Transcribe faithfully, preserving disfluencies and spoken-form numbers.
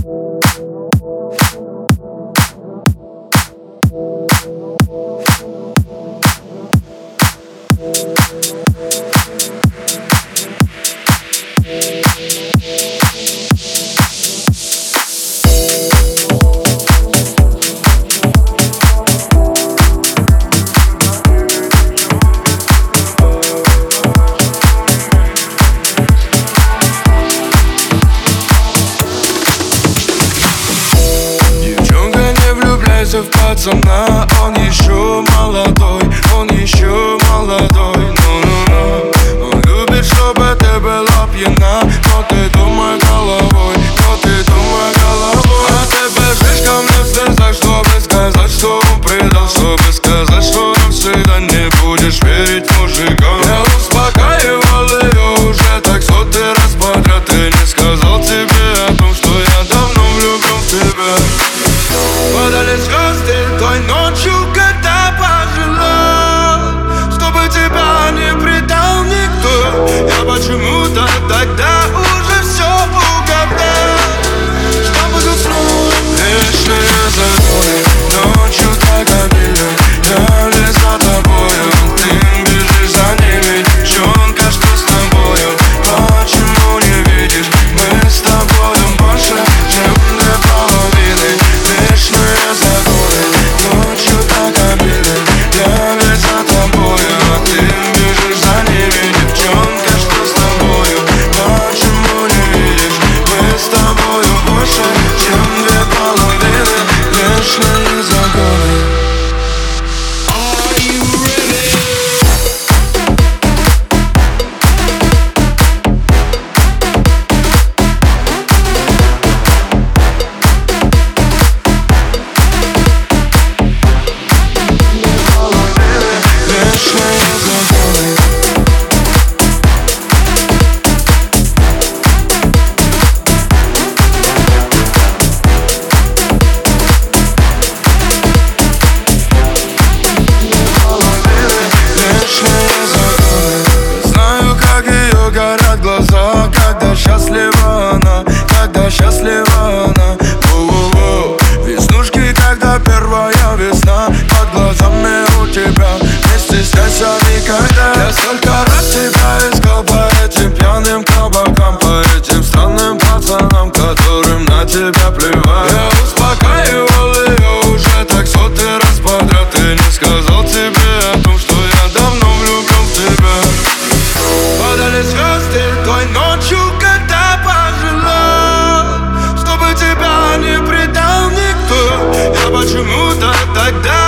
В пацана, он еще молодой, он еще молодой, ну-ну-ну. Он любит, чтобы ты была пьяна, но ты думай головой, но ты думай головой. А ты бежишь ко мне в слезах, чтобы сказать, что он предал, чтобы сказать, что навсегда не будешь верить мужикам. Я успокаивал ее уже так сотый раз подряд, и не сказал тебе о том, что я давно влюблен в тебя. Падали звезды той ночью, когда пожелал, чтобы тебя не предал никто. Я почему-то тогда уже все угадал, что буду снова. Вечные законы ночью так обильны, я лез за тобою, ты бежишь за ними. Девчонка, что с тобою, почему не видишь? Мы с тобою больше, чем две половины. Вечные законы ночью так обильны, я весь за тобою, а ты бежишь за ними. Девчонка, что с тобою, почему не видишь? Мы с тобою больше, чем две половины. Вечные законы. Глаза, когда счастлива она, когда счастлива она. Воу-воу-воу. Веснушки, когда первая весна под глазами у тебя. Не стесняйся никогда. Я столько раз тебя искал по этим пьяным кабакам, по этим странным пацанам, которым на тебя плевать. Я успокаивал ее уже так сотый раз подряд, и не сказал тебе о том, что я давно влюблен в тебя. Падали звезды той ночью, когда пожелал, чтобы тебя не предал никто. Я почему-то тогда